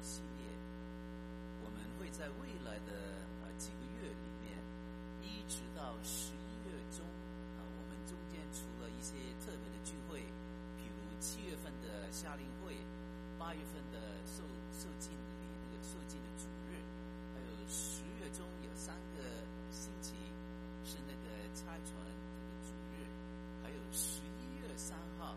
系列，我们会在未来的几个月里面，一直到11月中我们中间除了一些特别的聚会，比如7月份的夏令会，8月份的受浸礼那个受浸的主日，还有10月中有3个星期是那个拆船这个主日，还有11月3号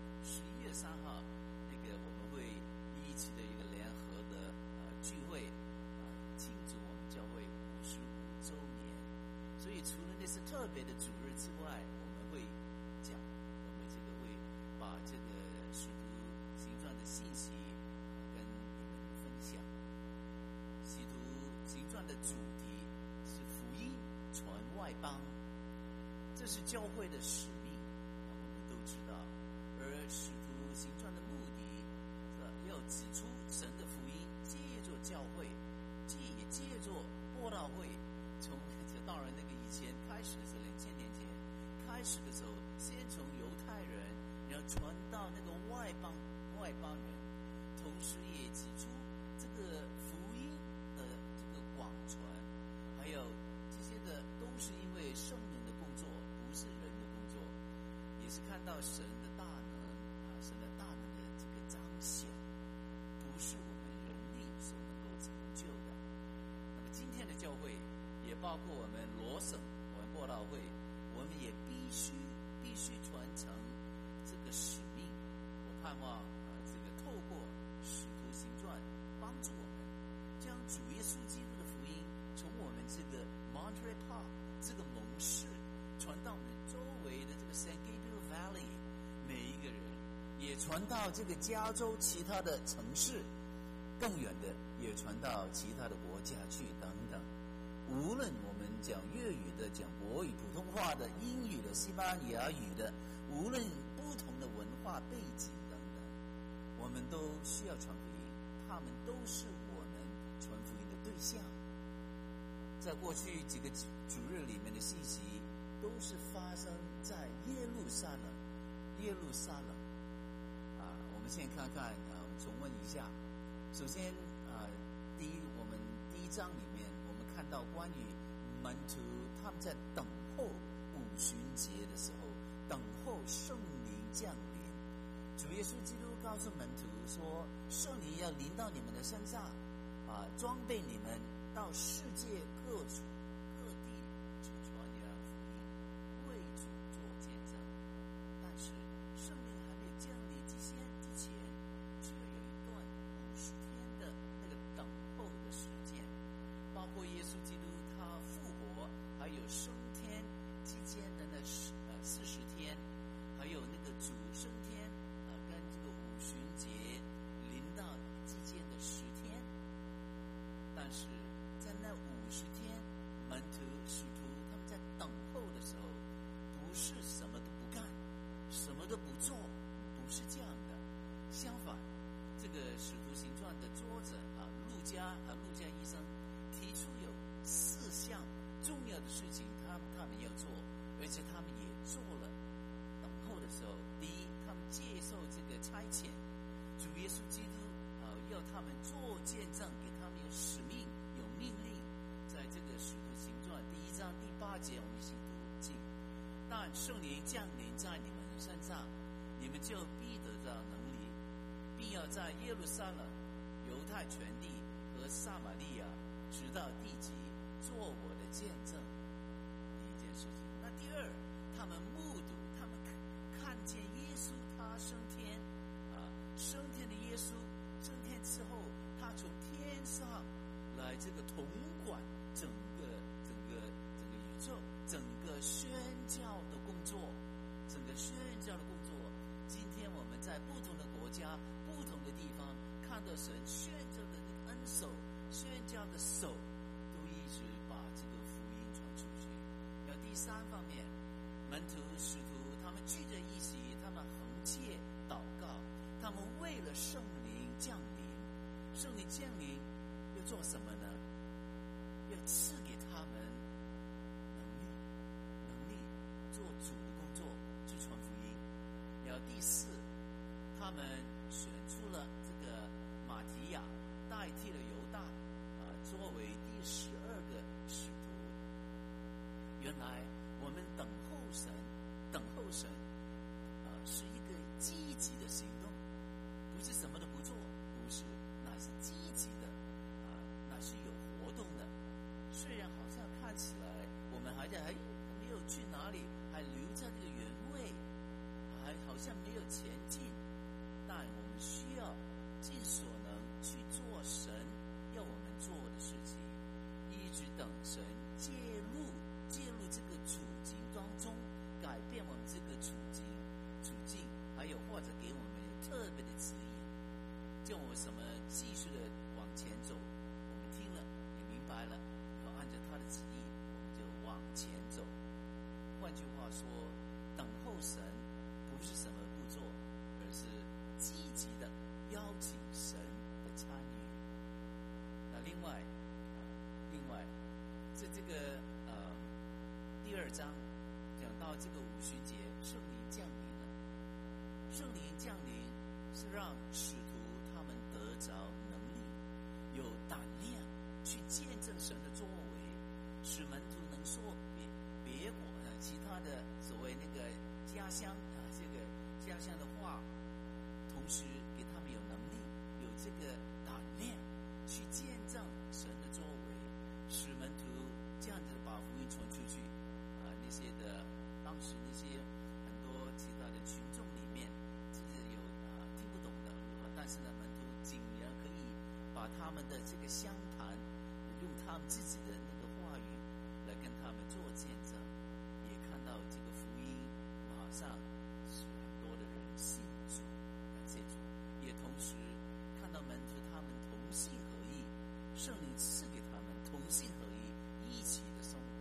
那个我们会一起的一个联合的聚会庆祝我们教会55周年。所以除了那些特别的主日之外，我们会这个会把这个使徒行传的信息跟你们分享。使徒行传的主题是福音传外邦，这是教会的使命，我们都知道。而使徒行传的目的是要指出神的福音借着教会，也借着布道会，当然那个以前开始的时候，2000年前开始的时候，先从犹太人，然后传到那个外邦人，同时也指出这个福音的这个广传，还有这些的都是因为圣灵的工作，不是人的工作，也是看到神的大能神的大能的这个彰显，不是我们人力所能够成就的。那么今天的教会也包括我们罗省布道会，我们也必须传承这个使命。我盼望这个透过使徒行传帮助我们将主耶稣基督的福音从我们这个 Monterey Park 这个盟市传到我们周围的这个 San Gabriel Valley 每一个人，也传到这个加州其他的城市，更远的也传到其他的国家去等等。无论我们讲粤语的、讲国语、普通话的、英语的、西班牙语的，无论不同的文化背景等等，我们都需要传福音，他们都是我们传福音的对象。在过去几个主日里面的信息都是发生在耶路撒冷我们先看看我们重温一下。首先我们第一章里面我们看到关于门徒他们在等候五旬节的时候，等候圣灵降临。主耶稣基督告诉门徒说，圣灵要临到你们的身上装备你们到世界各地去传扬福音，为主做见证。但是圣灵还没有降临之前，就要有一段50天的那个等候的时间，包括耶稣基督他复活，还有升天之间的那40天，还有那个主升天跟这个五旬节临到之间的10天。但是在那50天，门徒使徒他们在等候的时候，不是什么都不干，什么都不做，不是这样的。相反，这个使徒行传的作者路加医生提出有4项重要的事情他们要做，而且他们也做了。等候的时候，第一，他们接受这个差遣，主耶稣基督要他们做见证，给他们有使命有命令。在这个使徒行传第1章第8节我们一起读经，但圣灵降临在你们身上，你们就必得到能力，并要在耶路撒冷、犹太全地和撒玛利亚直到地极做我的见证。第一件事情。那第二，他们目睹，他们看见耶稣他升天升天的耶稣升天之后，他从天上来这个统管整个宇宙，整个宣教的工作。今天我们在不同的国家、不同的地方看到神宣教的那个恩手、宣教的手，都一直把这个福音传出去。然后第3方面，门徒使徒他们聚在一起，他们横切祷告，他们为了圣灵降临。圣灵降临要做什么呢？要赐给他们能力做主的工作，去传福音。然后第4，他们选出了这个马提亚， 代替了犹大作为第12个使徒。原来我们等候神是一个积极的行动，不是什么都不做，不是，乃是积极的乃是有活动的。虽然好像看起来我们还没有去哪里，还留在这个原位，还好像没有前进，但我们需要尽所能去做神要我们做的事情，一直等神介入这个处境当中，改变我们这个处境，还有或者给我们特别的指引，叫我们什么继续的往前走。我们听了也明白了，要按照他的旨意，我们就往前走。换句话说，等候神不是什么不做，而是积极的邀请神的参与。那另外在这个第2章讲到这个50节，圣灵降临了。圣灵降临是让使徒他们得着能力，有胆量去见证神的作为，使门徒能说别国其他的所谓那个家乡这个家乡的话，同时给他们有能力，有这个胆量去见证神的作为，使门徒这样子把福音传出去那些的当时那些很多其他的群众里面，其实有听不懂的，但是呢，门徒竟然可以把他们的这个相谈，用他们自己的那个话语来跟他们做见证，也看到这个福音马上使很多的人信主，感谢主，也同时看到门徒他们同心合意，圣灵赐给他们同心合意一起的生活。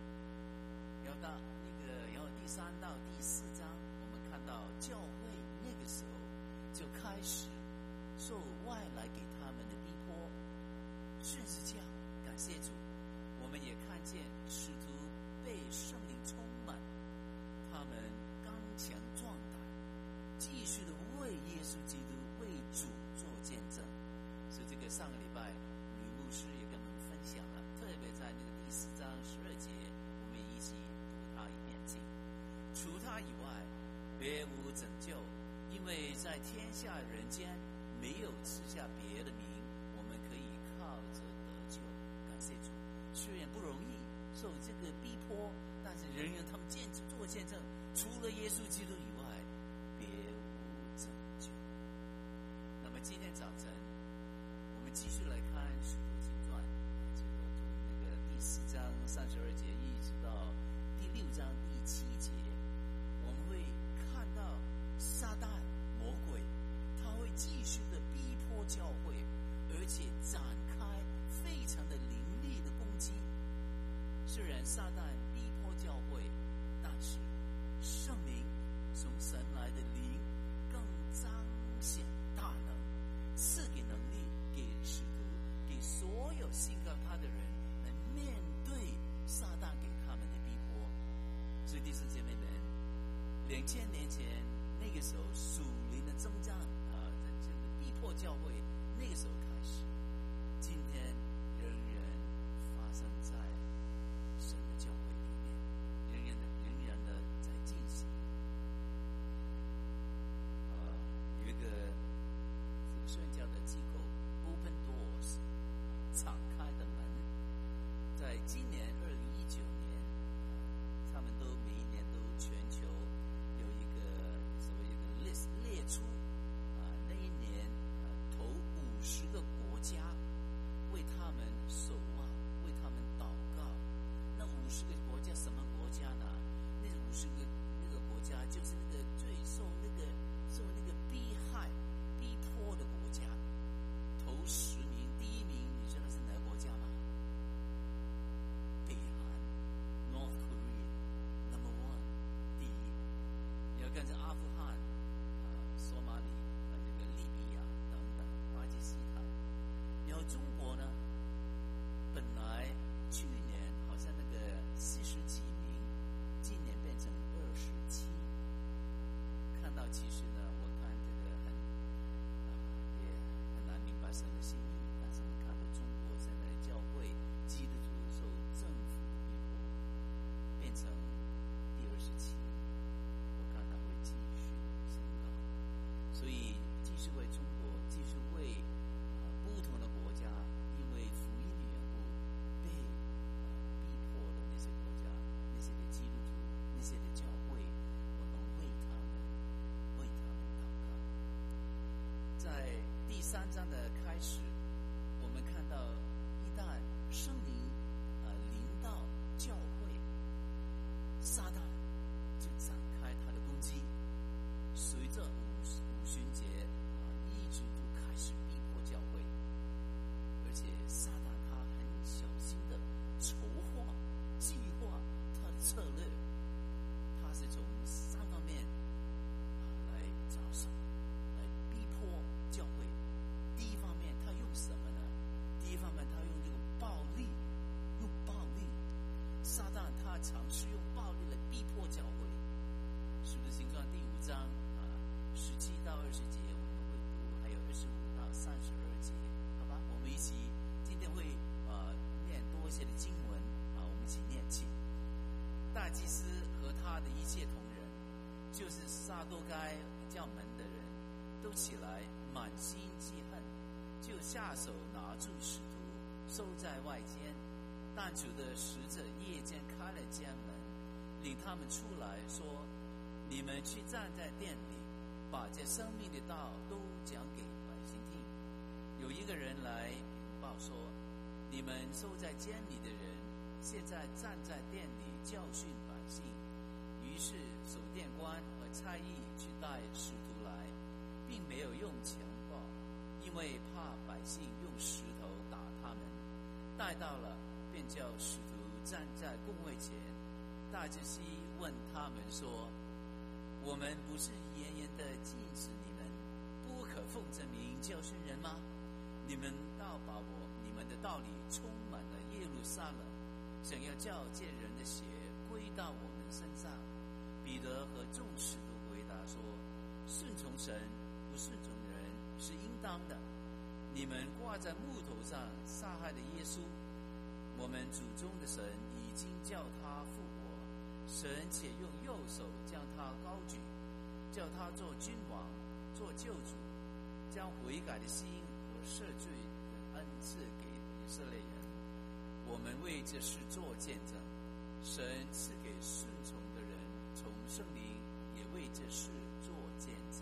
然后第3到第4章，我们看到教会那个时候就开始受外来给他们的逼迫，甚至这样，感谢主，我们也看见使徒被圣灵充满，他们刚强壮胆，继续的为耶稣基督为主做见证。所以这个上个礼拜吕牧师也跟我们分享了，特别在那个第4章12节，我们一起读他一遍经。除他以外别无拯救，因为在天下人间没有赐下别的名，我们可以靠着得救。感谢主，虽然不容易受这个逼迫，但是人人他们做见证，除了耶稣基督以外别无拯救。那么今天早晨我们继续来看使徒行传，这个从那个第4章32节一直到第6章第7节，我们会看到撒旦魔鬼他会继续的逼迫教会，而且展开非常的凌厉的攻击。虽然撒旦逼迫教会，但是圣灵从神来的灵更彰显大能，赐给能力给使徒，给所有信靠他的人来面对撒旦给他们的逼迫。所以弟兄姐妹们，2000年前那个时候属灵的征战这个逼迫教会，那个时候开始，今天仍然发生在神的教会里面，仍然的在进行。有一个宣教的机构 Open Doors 敞开的门，在今年2019年，他们都每一年都全球有一个所谓一个 list 列出那一年头50个国家为他们守望，为他们祷告。那50个国家什么国家呢？那50个那个国家就是那个最受那个逼害逼迫的国家。头10名，第1名你知道是哪个国家吗？北韩 North Korea number 1， 第一。你要看着阿富汗索马里那个利比亚等等，巴基斯坦。然后中国呢，本来去年好像那个40几名，今年变成27。看到其实呢，我看这个也很难明白神的心意。 是为中国，既是为不同的国家，因为福音的缘故被逼迫的那些国家，那些的基督徒，那些的教会，我们为他们祷告。在第3章的开始，我们看到一旦圣灵临到教会，撒旦就展开他的攻击。随着五旬节一直都开始逼迫教会，而且撒旦他很小心的筹划、计划他的策略，他是从3方面来着手，来逼迫教会。第一方面，他用什么呢？第一方面，他用这个暴力，撒旦他尝试用暴力来逼迫教会。使徒行传第5章17到20节我们会读，还有25到32节，好吧？我们一起今天会念多一些的经文我们一起念经。大祭司和他的一切同仁，就是撒都该教门的人，都起来满心记恨，就下手拿住使徒，收在外间。但主的使者夜间开了监门，领他们出来，说：你们去站在殿里，把这生命的道都讲给百姓听。有一个人来报说：你们收在监里的人，现在站在殿里教训百姓。于是守殿官和差役去带使徒来，并没有用强暴，因为怕百姓用石头打他们。带到了，便叫使徒站在公会前。大祭司问他们说：我们不是严严的禁止你们不可奉这名教训人吗？你们倒把你们的道理充满了耶路撒冷，想要叫这人的血归到我们身上。彼得和众使徒回答说：顺从神，不顺从人是应当的。你们挂在木头上杀害的耶稣，我们祖宗的神已经叫他复活，神且用右手将他高举，叫他做君王，做救主，将悔改的心和赦罪的恩赐给以色列人。我们为这事做见证，神赐给顺从的人从圣灵也为这事做见证。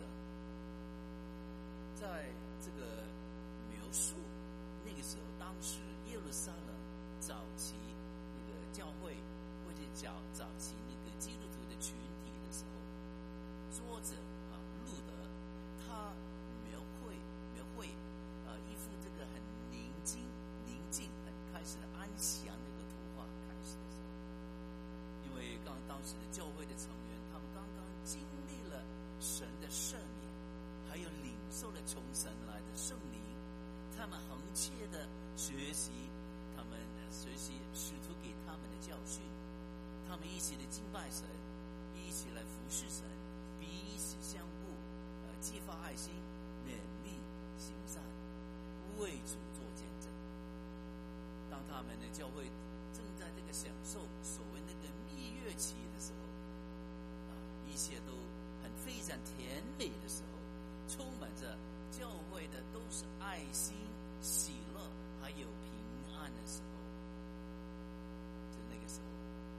在这个描述那个时候，当时耶路撒冷早期那个教会或者早期那个基督徒的群体的时候，作者路德他描绘一幅这个很宁静很开始的安详那个图画开始的时候，因为当时的教会的成员他们刚刚经历了神的赦免，还有领受了从神来的圣灵，他们恒切的学习使徒给他们的教训，他们一起的敬拜神，一起来服侍神，彼此相顾，激发爱心，勉励行善，为主做见证。当他们的教会正在这个享受所谓那个蜜月期的时候，一切都非常甜美的时候，充满着教会的都是爱心、喜乐还有平安的时候，就那个时候，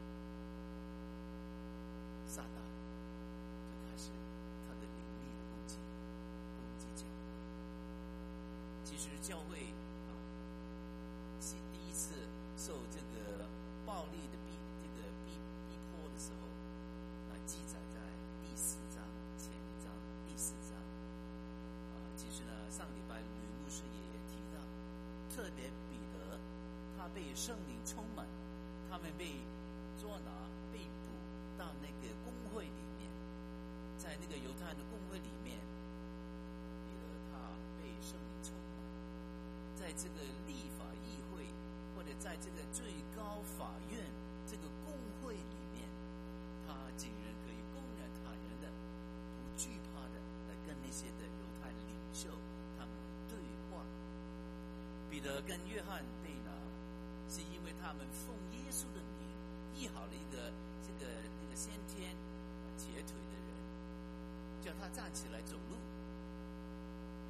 撒旦就开始他的凌厉的攻击教会。其实教会是第一次受这个暴力的逼迫的时候，记载在第4章前一章第4章。其实呢，上礼拜吕牧师也提到，特别彼得他被圣灵充满，他们被捉拿被捕到那个公会里面，在那个犹太人的公会里面，彼得他被圣灵充满，在这个立法议会或者在这个最高法院这个公会里面，他竟然可以公然坦然的不惧怕的来跟那些的犹太领袖他们对话。彼得跟约翰被拿，是因为他们奉耶稣的名医好了一个那个先天截腿的人，叫他站起来走路。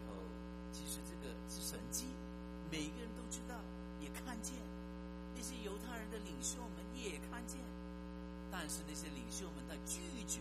其实这个是神迹，每个人都知道，也看见。那些犹太人的领袖们也看见，但是那些领袖们他拒绝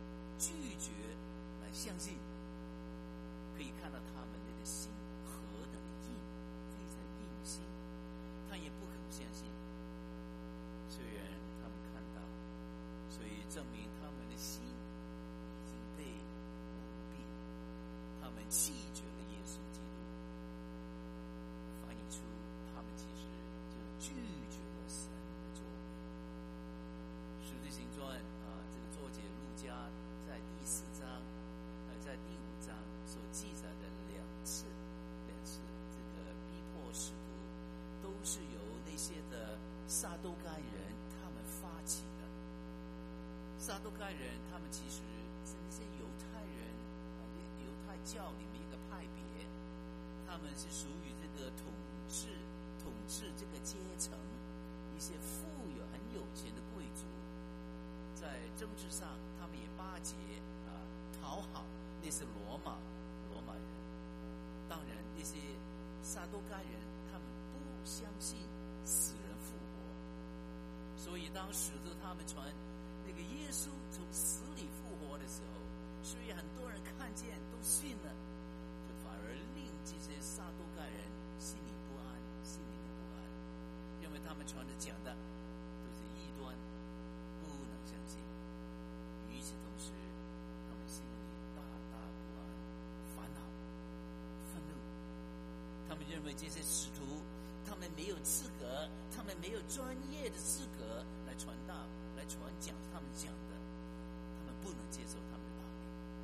来相信。可以看到他们的心何等的硬，非常硬心，他也不肯相信。虽然他们看到，所以证明他们的心已经被蒙蔽，他们弃绝了耶稣基督，反映出他们其实就拒绝了神的作为。使徒行传这个作者路加在第4章在第5章所记载的两次这个逼迫使徒，都是由那些的撒都该人他们发起的。撒都该人他们其实是那些犹太人犹太教里面一个派别，他们是属于这个统治这个阶层，一些富有很有钱的贵族，在政治上他们也巴结讨好那些罗马人。当然那些撒都该人他们不相信死人复活，所以当使徒他们传那个耶稣从死里复活的时候，所以很多人看见都信了，就反而令这些撒都该人心里不安，因为他们传着讲的都是异端，不能相信。与此同时，他们心里大不安、烦恼、愤怒。他们认为这些使徒，他们没有资格，他们没有专业的资格来传道、来传讲他们讲的，他们不能接受他们的道理。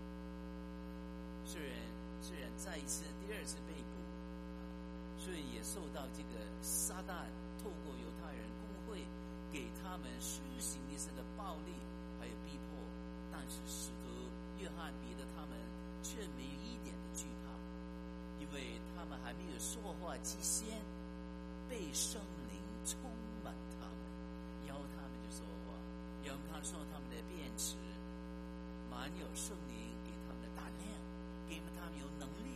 虽然再一次、第二次被捕，所以也受到这个撒旦透过犹太人公会给他们施行一些的暴力还有逼迫，但是使徒约翰、彼得他们却没有一点的惧怕，因为他们还没有说话之先，被圣灵充满他们，然后他们就说话，然后他说他们的辩词满有圣灵给他们的胆量，给他们有能力，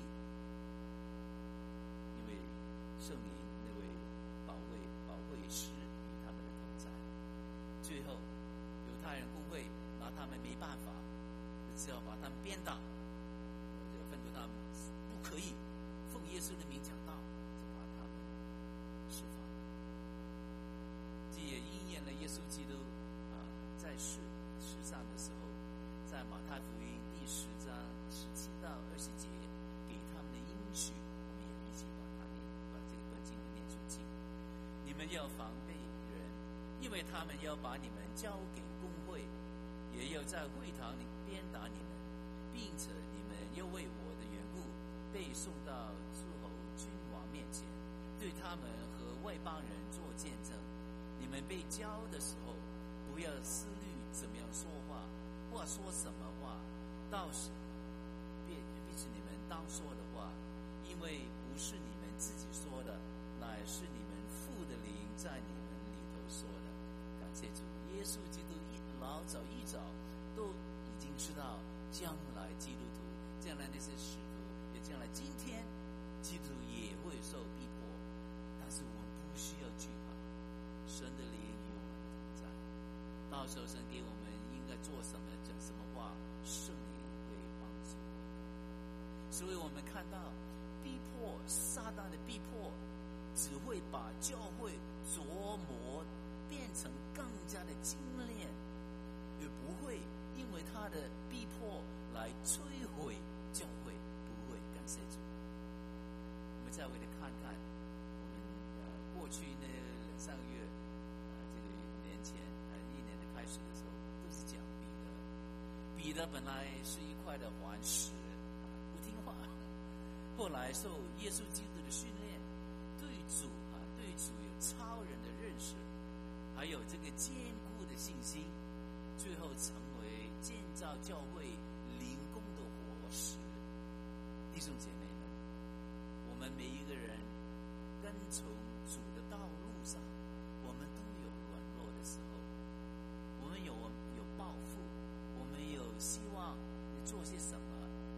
因为圣灵那位保惠师与他们的同在。最后犹太人公会拿他们没办法，只好把他们鞭打，就吩咐他们不可以奉耶稣的名讲道，就把他们释放。这也应验了耶稣基督在世上的时候，在马太福音第10章17到20节给他们的应许，我们也一起把这个经文念出去。你们要防备人，因为他们要把你们交给公会，也要在会堂里鞭打你们，并且你们又为我的缘故被送到诸侯君王面前，对他们和外邦人做见证。你们被交的时候，不要思虑怎么样说话，或说什么话，倒是必是你们当说的话，因为不是你们自己说的，乃是你们父的灵在你们里头说的。感谢主，耶稣基督老早一早都已经知道将来基督徒，将来那些使徒，也将来今天基督徒也会受逼迫，但是我们不需要惧怕，神的灵与我们同在。到时候神给我们应该做什么、讲什么话，圣灵会帮助我们。所以我们看到逼迫，撒旦的逼迫只会把教会琢磨变成更加的精炼，也不会因为他的逼迫来摧毁教会，不会。感谢主。我们再回来看看我们过去呢2-3个月这个1年前1年的开始的时候，都是讲彼得本来是一块的顽石，不听话，后来受耶稣基督的训练，对主有超人的认识，还有这个坚固的信心，最后成为建造教会灵工的活石。弟兄姐妹们，我们每一个人跟从主的道路上，我们都有软弱的时候，我们有抱负，我们有希望做些什么，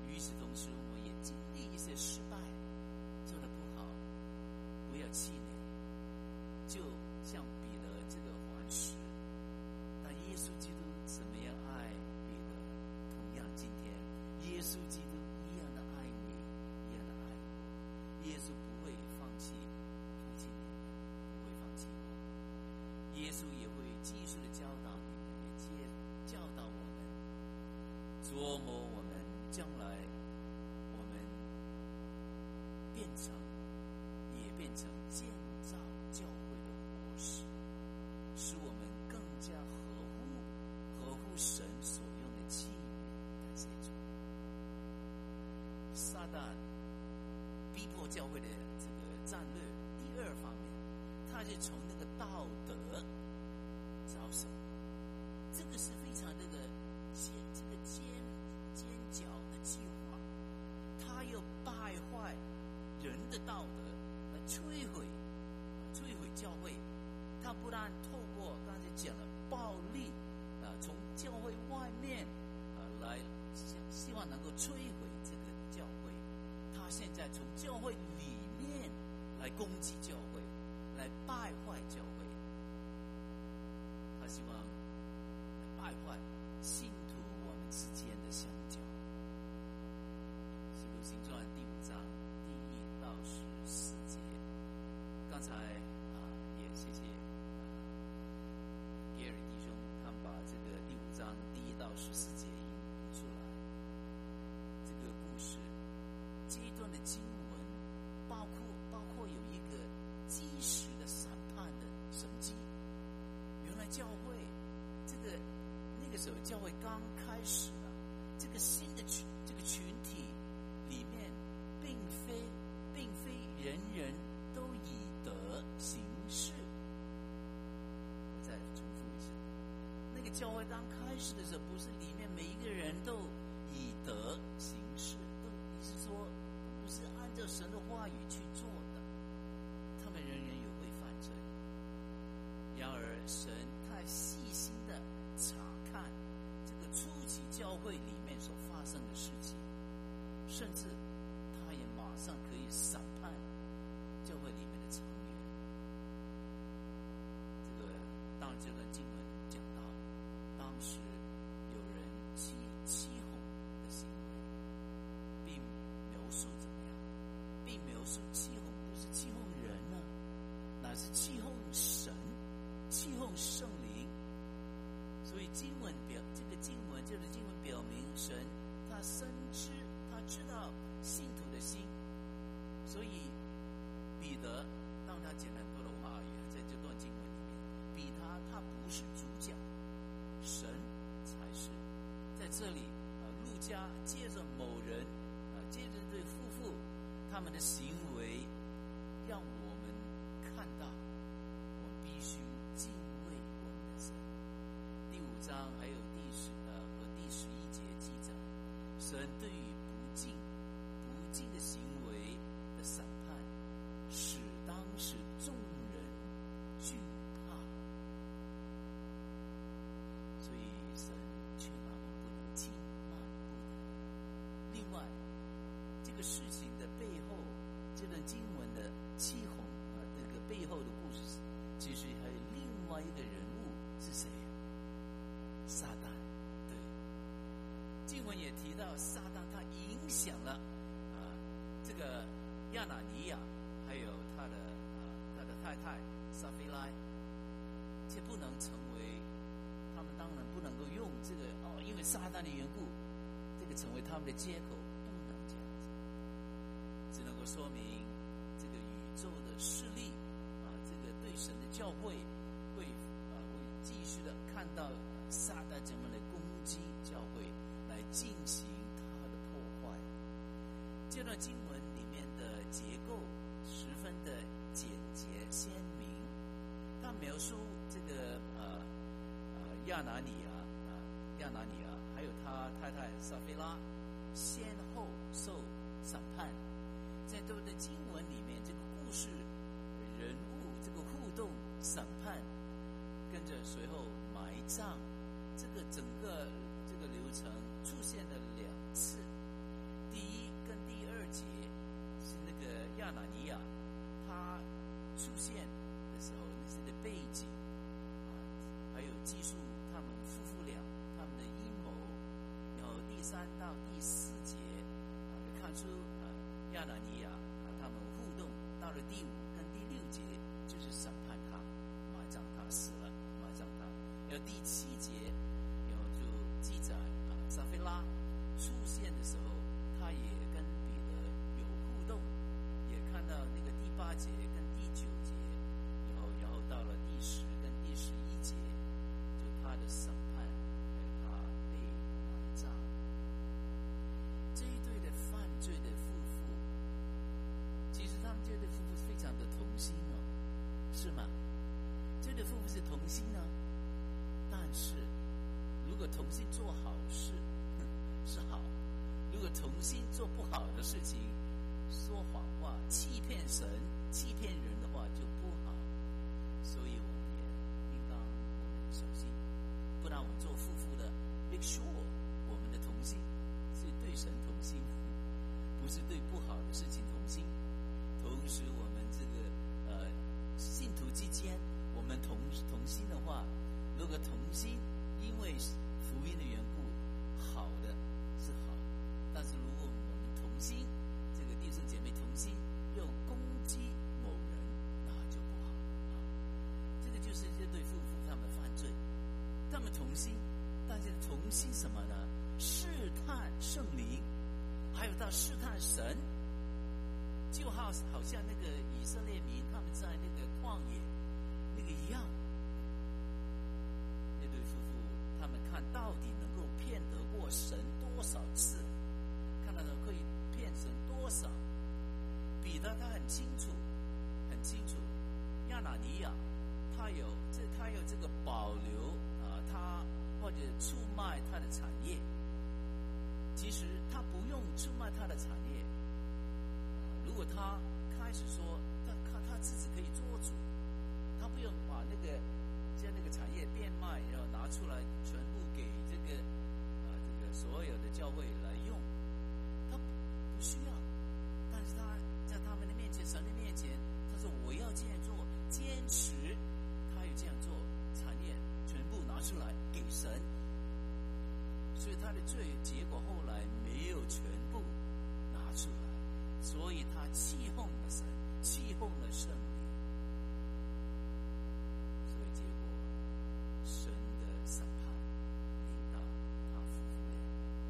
与此同时，我们也经历一些失败，做得不好，不要气馁。就像彼得这个顽石，那耶稣基督怎么样爱彼得，同样今天耶稣基督一样的爱你，一样的爱我。耶稣不会放弃抛弃你，不会放弃我。耶稣也会继续的教导你们，也教导我们，琢磨我们将来我们变成建造教会的模式，使我们更加合乎神所用的器皿。感谢主。撒旦逼迫教会的这个战略，第二方面，他是从那个道德着手，这个是非常尖角的计划，他要败坏人的道德，来摧毁教会。他不但透过刚才讲的暴力从教会外面来希望能够摧毁这个教会，他现在从教会里面来攻击教会，来败坏教会。他希望败坏信徒我们之间的相交。使徒行传第5章第1到14节，刚才也谢谢比尔弟兄他们把这个第5章第1到14节引出来。这个故事这一段的经文包括有一个及时的审判的神迹。原来教会那个时候教会刚开始这个新的这个群体里面，并非人人都以德行事。我再重复一次，那个教会刚开始的时候，不是里面每一个人都以德行事，意思说不是按照神的话语去做的，他们人人也会犯罪。然而神太细心的查看这个初期教会里面所发生的事情，甚至他也马上可以审判教会里面的成员。这个当然这段经文讲到，当时有人欺哄的行为，并描述怎么样，并描述欺哄不是欺哄人呢，乃是欺哄神，欺哄圣灵。所以这个经文表明神他深知，他知道信徒的心。所以彼得当他讲很多的话语，在这段经文里面，他不是主角，神才是。在这里路加借着某人借着对夫妇他们的行为，让我们看到我们必须敬畏我们的神。第5章还有第11节记载，神对于不敬的行为的审判，使当时众人惧怕。所以神劝他们不能轻慢不得。另外，这个事情的背后，这段经文的欺哄这个背后的故事，其实还有另外一个人物是谁？撒旦。对，经文也提到撒旦他影响了这个亚拿尼亚，还有他的太太撒非拉，且不能成为他们，当然不能够用这个因为撒旦的缘故，这个成为他们的借口，不能这样子，只能够说明这个宇宙的势力这个对神的教会会继续的看到撒旦怎么来攻击教会，来进行他的破坏。这段经文里面的结构十分的简洁鲜明，他描述这个亚拿尼亚还有他太太撒非拉先后受审判。在这段经文里面，这个故事人物这个互动审判，跟着随后埋葬，这个整个这个流程出现了2次。 出亚拿尼亚他们互动，到了第5跟第6节就是审判他，埋葬他，死了，埋葬他。然后第7节，然后就记载撒非拉出现的时候，他也跟彼得有互动，也看到那个第8节跟第9节，然后到了第10跟第11节，就他的审判，他被埋葬。这一对的犯罪的夫妇，其实他们这对夫妇非常的同心哦，是吗？这对夫妇是同心呢，但是如果同心做好事是好，如果同心做不好的事情，说谎话、欺骗神、欺骗人的话就不好。所以我们也应当小心，不然我们做夫妇的 make sure 我们的同心是对神同心，不是对不好的事情同心。同时我们这个信徒之间，我们同心的话，如果同心因为福音的缘故，好的是好，但是如果我们同心，这个弟兄姐妹同心又攻击某人，那就不好。这个就是这对夫妇他们犯罪，他们同心，但是同心什么呢？试探圣灵，还有到试探神，就好像那个以色列民他们在那个旷野那个一样。那对夫妇他们看到底能够骗得过神多少次，看到可以骗神多少。彼得他很清楚亚拿尼亚他有这个保留他或者出卖他的产业。其实他不用出卖他的产业，如果他开始说他自己可以做主，他不用把将那个产业变卖，然后拿出来全部给这个所有的教会来用，他不需要。但是他在他们的面前，神的面前，他说我要这样做，坚持他有这样做，产业全部拿出来给神。所以他的罪结果后来没有全部拿出来，所以他欺哄了神，欺哄了圣灵，所以结果神的审判临到他夫妇俩。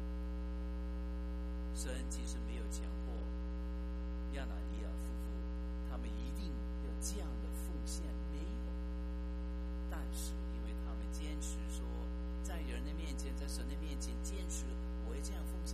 神其实没有强迫亚拿尼亚夫妇他们一定要这样的奉献，没有，但是因为他们坚持说在人的面前，在神的面前坚持我会这样奉献。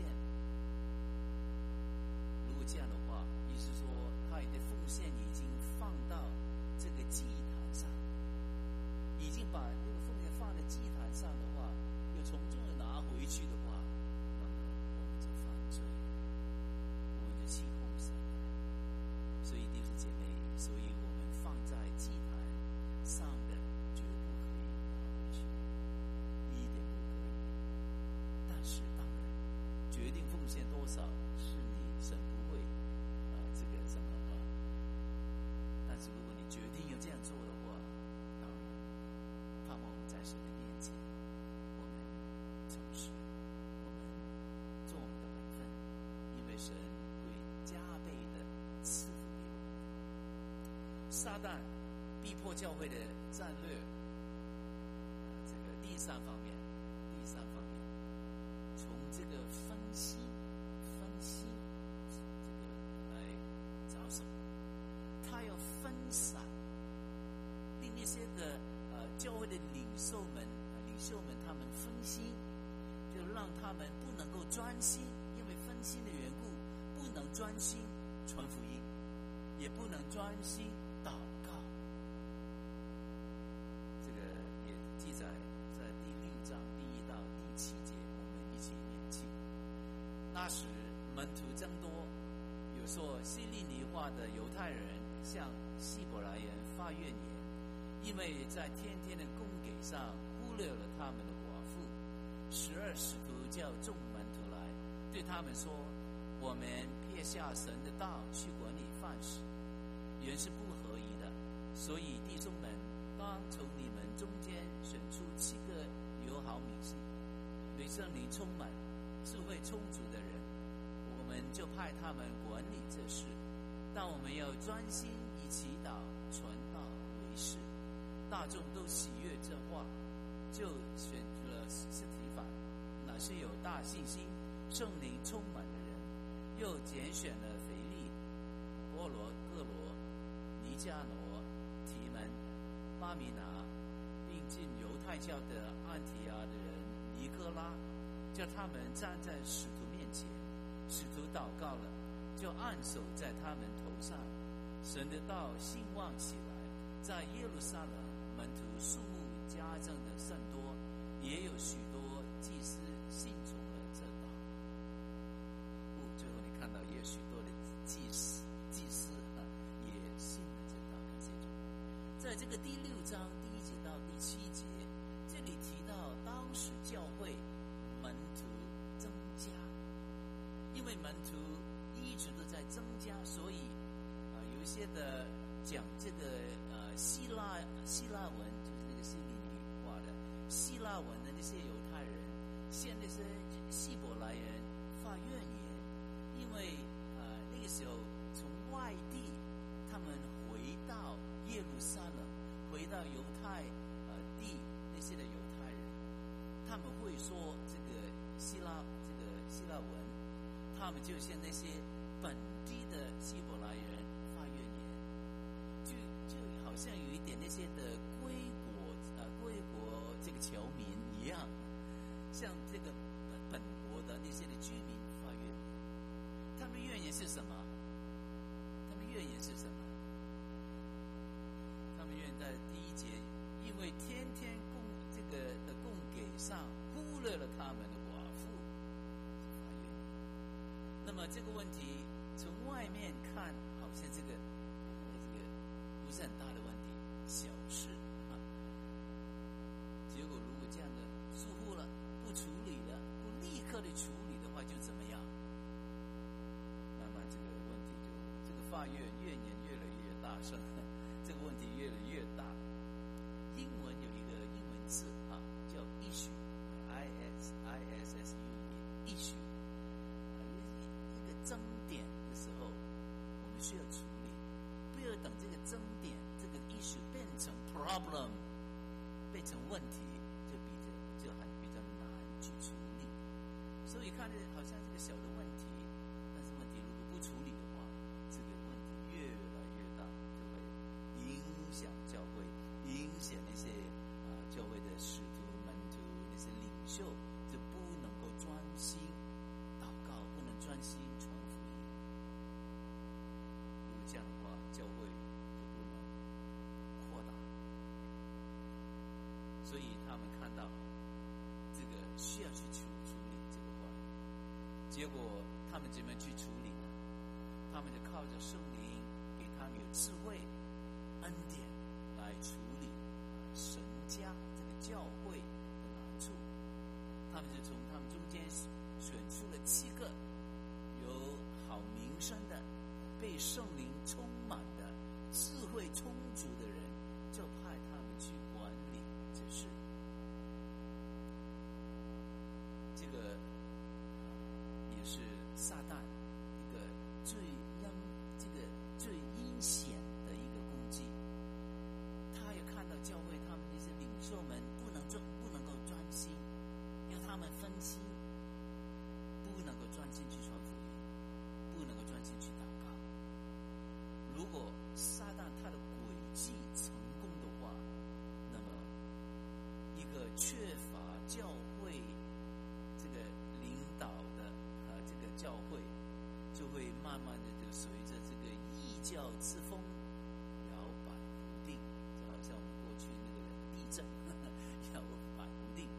如果这样的话，意思说他的奉献已经放到这个祭坛上，已经把那个奉献放在祭坛上的话，又从中拿回去的话，那么我们就犯罪了，我们就欺哄神。所以弟兄姐妹，所以我们放在祭坛上的绝不可以拿回去，一点不可以。但是当然，决定奉献多少是你神不会这个什么但是如果你决定要这样做的话，当然盼望我们在神的面前，我们诚实，我们做我们的本分，因为神会加倍的赐福给我们。撒旦逼迫教会的战略，这个第三方面，从这个分析这个来着手，他要分散，令那些的教会的领袖们他们分心，就让他们不能够专心，因为分心的缘故，不能专心传福音，也不能专心祷告。这个也记载在第6章第1到第7节，我们一起念经。那时门徒增多，有说希利尼话的犹太人向希伯来人发怨言，因为在天天的供给上忽略了他们的寡妇。12使徒叫众门徒来，对他们说：我们撇下神的道去管理饭食，原是不合宜的，所以弟兄们当从你们中间选出7个有好名声、对圣灵充满、智慧充足的人，我们就派他们管理这事，但我们要专心以祈祷传道为事。大众都喜悦这话，就选了司提反，乃是有大信心、圣灵充满的人，又拣选了腓利、波罗、各罗、尼加挪、提门、巴米拿，并进犹太教的安提阿的人尼哥拉，叫他们站在使徒面前。使徒祷告了，就按手在他们头上。神的道兴旺起来，在耶路撒冷门徒数目加增的甚多，也有许多祭司信从了这道。最后你看到也有许多的祭司也信了这道。感谢主。在这个第6章第1节到第7节，这里提到当时教会门徒增加，因为门徒一直都在增加，所以有一些的讲这个希腊文，就是那个希利尼话的希腊文的那些犹太人，向那些希伯来人发怨言，因为那个时候从外地他们回到耶路撒冷，回到犹太地那些的犹太人，他们会说这个希腊文，他们就向那些本地的希伯来人发怨言，就好像有一点那些的归国这个侨民一样，向这个本国的那些的居民发怨言。他们怨言是什么？他们怨言在第1节，因为天天供给上忽略了他们的寡妇，发怨言。那么这个问题从外面看，好像这个不是很大的问题，小事啊。结果如果这样的疏忽了，不处理了，不立刻的处理的话，就怎么样？慢慢这个问题这个发怨言越来越大声，这个问题越来越大。英文有一个英文字叫 issue， issue。一个争点的时候，我们需要处理，不要等这个争点这个 issue 变成 problem， 变成问题，就还比较难去处理。所以看着好像这个小的问题，但是问题如果不处理的话，这个问题越来越大，就会影响教会，影响那些教会的使徒门徒那些领袖，就不能够专心祷告，不能专心传福音。如果这样的话，教会就不能扩大。所以他们看到这个需要去处理这个话，结果他们怎么去处理呢？他们就靠着圣灵给他们有智慧、恩典来处理神家这个教会的难处。他们就从他们中间选出了7个有好名声的、被圣灵充满的、智慧充足的人，就派他们去管理这事。这个也是撒旦一个最阴险的一个攻击。他也看到教会他们那些领袖们不能够专心，要他们分心，不能够专心去传福音，不能够专心去祷告。如果撒旦他的诡计成功的话，那么一个缺乏教会这个领导的这个教会，就会慢慢的就随着这个异教之风摇摆不定，就好像我们过去那个地震摇摆不定。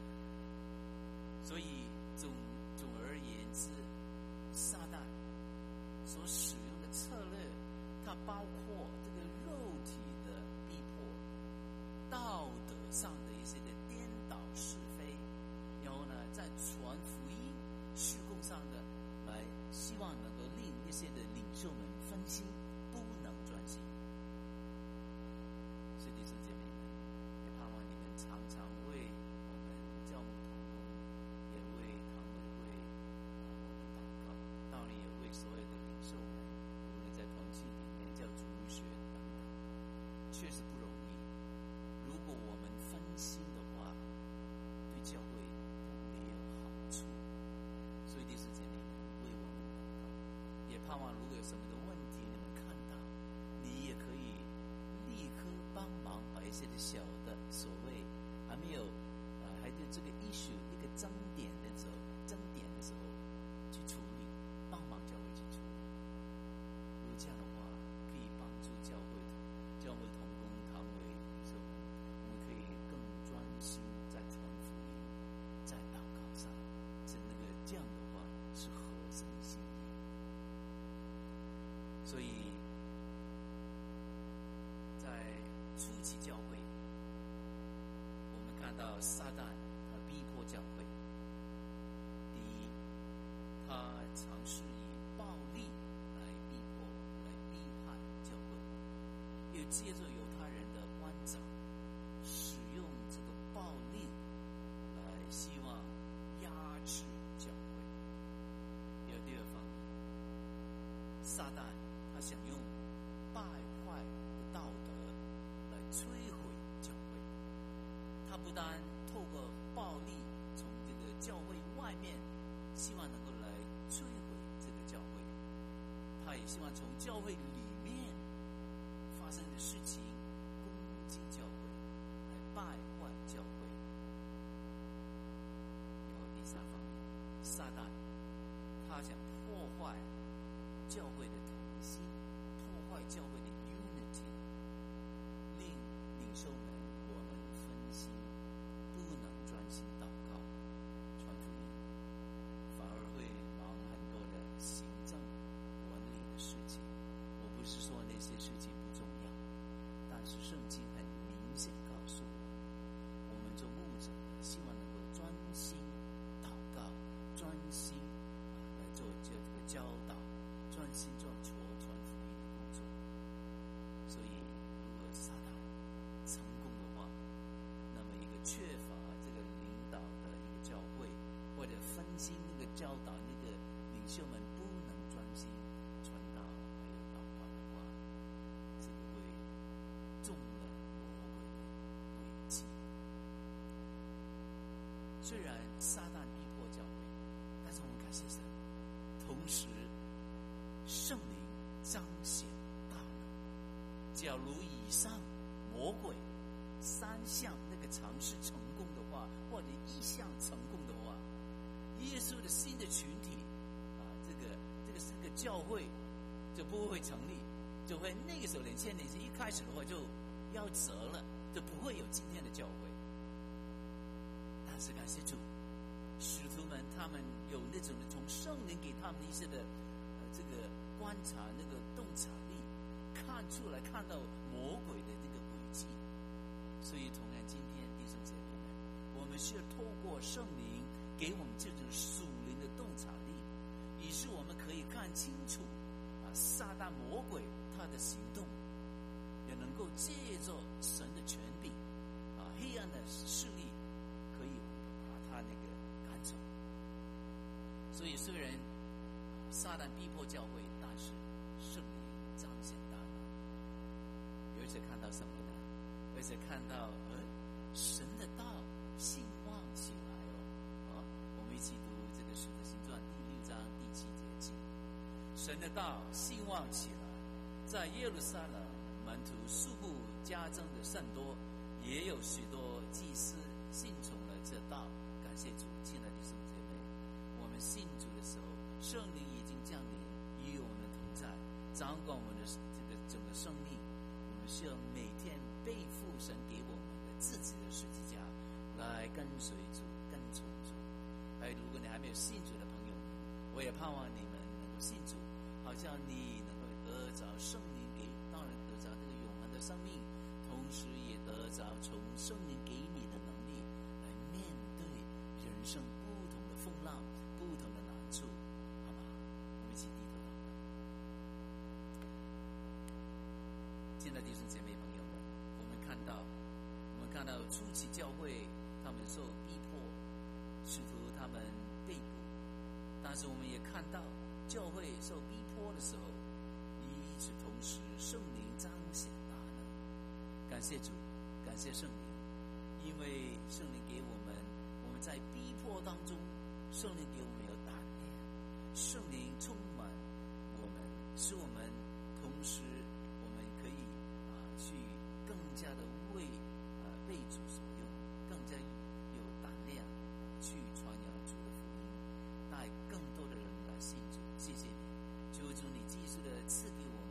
所以总而言之，撒旦所使用的策略，它包括这个肉体的逼迫，道德上的一些的颠倒是非，然后呢，在传福音事工上的来希望能够令那些的领袖们分心，不能专心。所以弟兄姐妹们，也盼望你们常常为我们教牧同工，也为堂委会我们祷告。当然也盼望如果有什么的问题你们看到，你也可以立刻帮忙把一些的小的所谓还没有还对这个issue一个争点的时候去处理，帮忙教会去处理。如果这样的话，可以帮助教会同工堂委说，我们可以更专心在传福音，在祷告上，这样的话是合神心意。所以在初期教会，我们看到撒旦他逼迫教会。第一，他尝试以暴力来逼迫、来逼迫教会，又借着犹太人的官长，使用这个暴力来希望压制教会。有第二方面，撒旦他想用败坏的道德来摧毁教会。他不单透过暴力从这个教会外面希望能够来摧毁这个教会，他也希望从教会里面发生的事情攻击教会，来败坏教会。然后第三方面，撒旦他想破坏教会的同心，破坏教会的 unity， 令领袖们我们分心，不能专心祷告传福音，反而会忙很多的行政管理的事情。我不是说那些事情不重要，但是圣经很明显告诉我们做牧者希望能够专心祷告，专心来做这个教导，专心做传福音的工作。所以如果撒旦成功的话，那么一个缺乏这个领导的一个教会，或者分心那个教导那个领袖们不能专心传道还有祷告的话，这个会中了魔鬼的诡计。虽然撒旦逼迫教会，但是我们感谢神，同时圣灵彰显大能。假如以上魔鬼三项那个尝试成功的话，或者一项成功的话，耶稣的新的群体这个教会就不会成立，就会那个时候2000年一开始的话就夭折了，就不会有今天的教会。但是感谢主，使徒们他们有那种从圣灵给他们一些的这个观察那个洞察力，看出来看到魔鬼的这个轨迹。所以同样今天弟兄姐妹们，我们是要透过圣灵给我们这种属灵的洞察力，以致我们可以看清楚撒旦魔鬼他的行动，也能够借着神的权柄黑暗的势力可以把他那个赶走。所以虽然撒旦逼迫教会，但是圣灵彰显大能。有一次看到什么呢？有一次看到神的道兴旺起来我们一起读这个《使徒行传》第6章第7节经。神的道兴旺起来，在耶路撒冷门徒数目加增的甚多，也有许多祭司信从了这道。感谢主，亲爱的弟兄姐妹，我们信主的时候，圣灵已经降临与我们同在，掌管我们的这个整个生命。我们需要每天背负神给我们的自己的十字架，来跟随主，跟从主。如果你还没有信主的朋友们，我也盼望你们能够信主，好像你能够得着圣灵给，当然得着这个永恒的生命，同时也得着从圣灵给你的能力来面对人生不同的风浪、不同的难处，好吗？我们一起低头祷告。亲爱的弟兄姐妹朋友们，我们看到初期教会他们受逼迫，使徒他们被捕，但是我们也看到教会受逼迫的时候，与此同时圣灵彰显大能。感谢主，感谢圣灵，因为圣灵给我们在逼迫当中，圣灵给我们有胆量，圣灵充满我们， 使我们同时我们可以去更加的被主所用，更加有胆量去传扬主的福音，带更多的人来信主。谢谢你，求主你继续的赐给我们